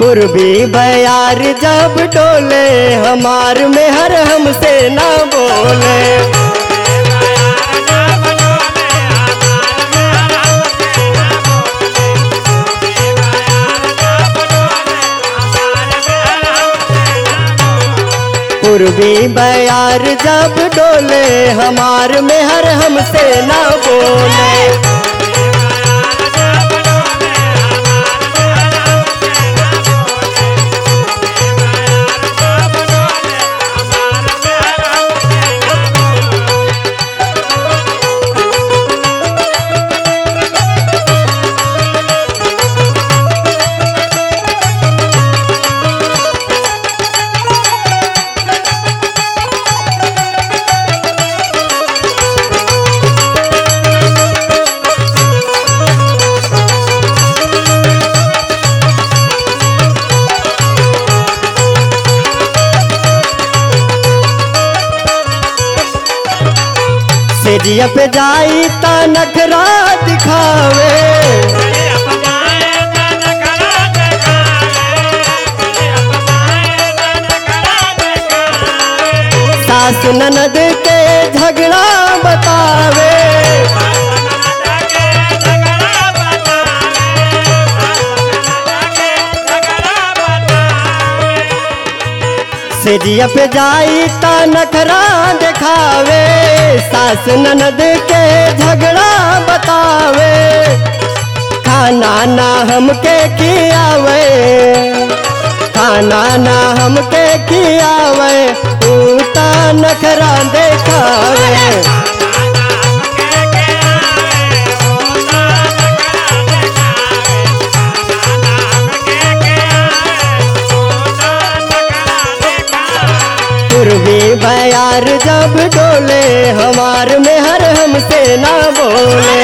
पूर्वी बयार जब डोले हमार मेहर हमसे ना बोले। पूर्वी बयार जब डोले हमार मेहर हमसे ना बोले। सेजिया पे जाई ता नखरा दिखावे, सास ननद के झगड़ा बतावे। सेजिया पे जाई ता नखरा दिखावे, सास ननद के झगड़ा बतावे। खाना ना हमके खियावे, खाना ना हमके खियावे, ता नखरा देखावे। पूर्वी बयार जब डोले हमार मेहर हमसे ना बोले।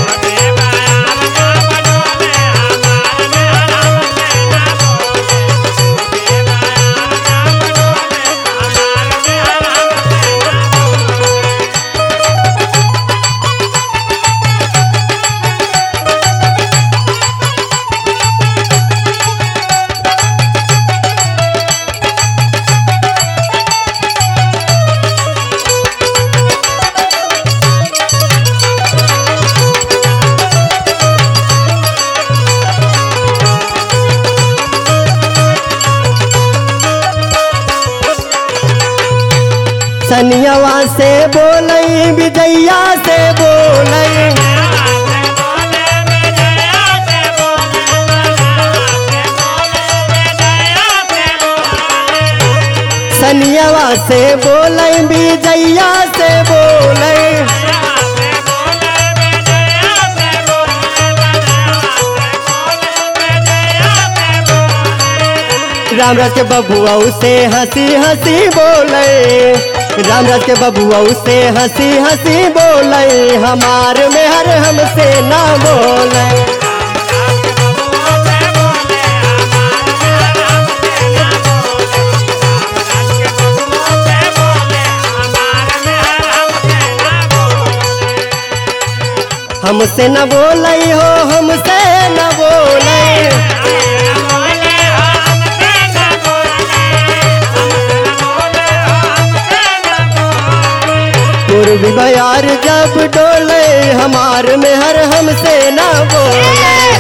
सनियावा से बोलई विजया से बोलई, सनियावा से बोलई विजया से बोलई। रामराज के बबुआ से हंसी हंसी बोले, रामराज के बबुआ से हंसी हंसी बोले, हमार मेहर हमसे ना बोले। हमसे न बोले हो, हमसे न बोले, पूर्वी बयार जब डोले हमार मेहर हमसे ना बोले।